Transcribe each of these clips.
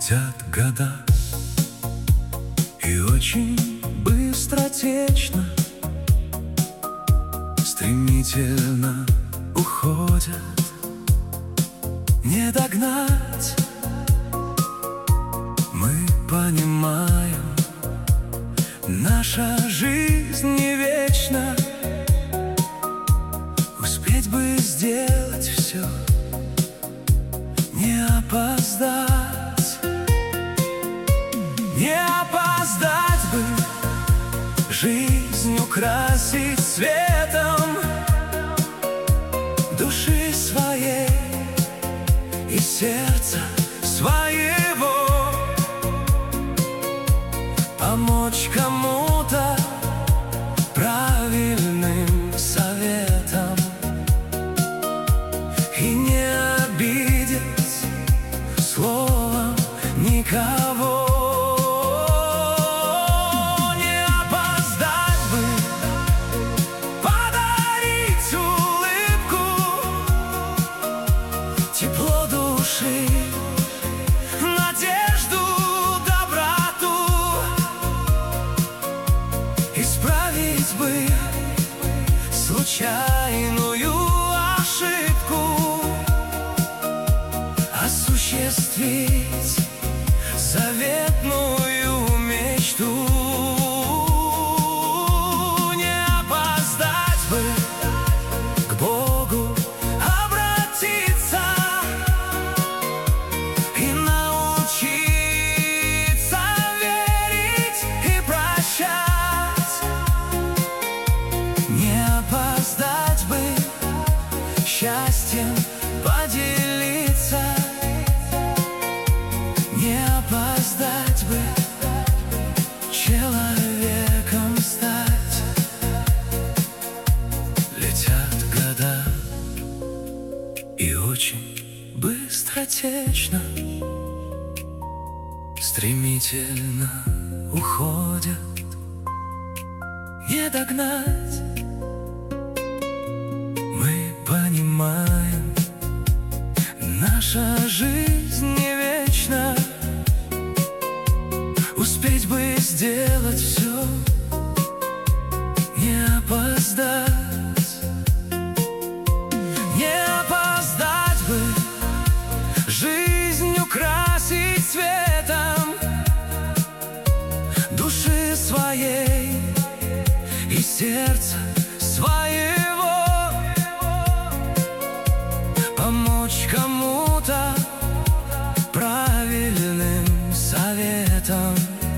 Летят года, и очень быстротечно, стремительно уходят, не догнать. Мы понимаем, наша жизнь не вечна. Успеть бы сделать все, не опоздать. Не опоздать бы, жизнь украсить светом души своей и сердца своего, помочь кому-то правильным советом и не обидеть словом никого. Тепло души, надежду, доброту, исправить бы случайную ошибку, осуществить заветную мечту. Не опоздать бы к Богу обратиться и научиться верить и прощать. Не опоздать бы счастьем поделиться. Не опоздать бы человеком стать. Летят года, и очень быстротечно, стремительно уходят, не догнать. Мы понимаем, наша жизнь не вечна. Успеть бы сделать все, не опоздать. Не опоздать бы, жизнь украсить светом души своей и сердца своего, помочь кому-то правильным советом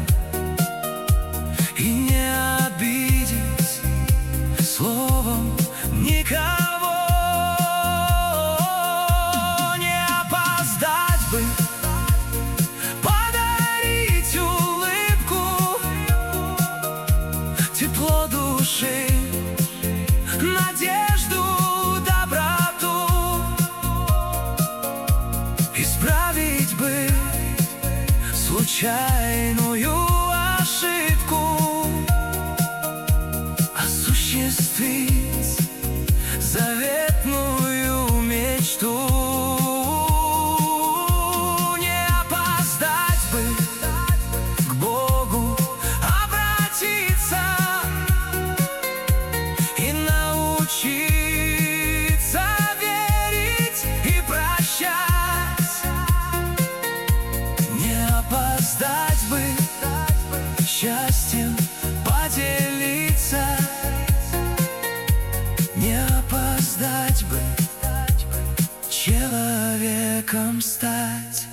и не обидеть словом никого. Не опоздать бы подарить улыбку, тепло души, надежду, доброту, исправить бы случайную ошибку, осуществить заветную мечту. Не опоздать бы к Богу обратиться и научиться верить и прощать. Не опоздать бы счастьем поделиться. Не опоздать бы человеком стать.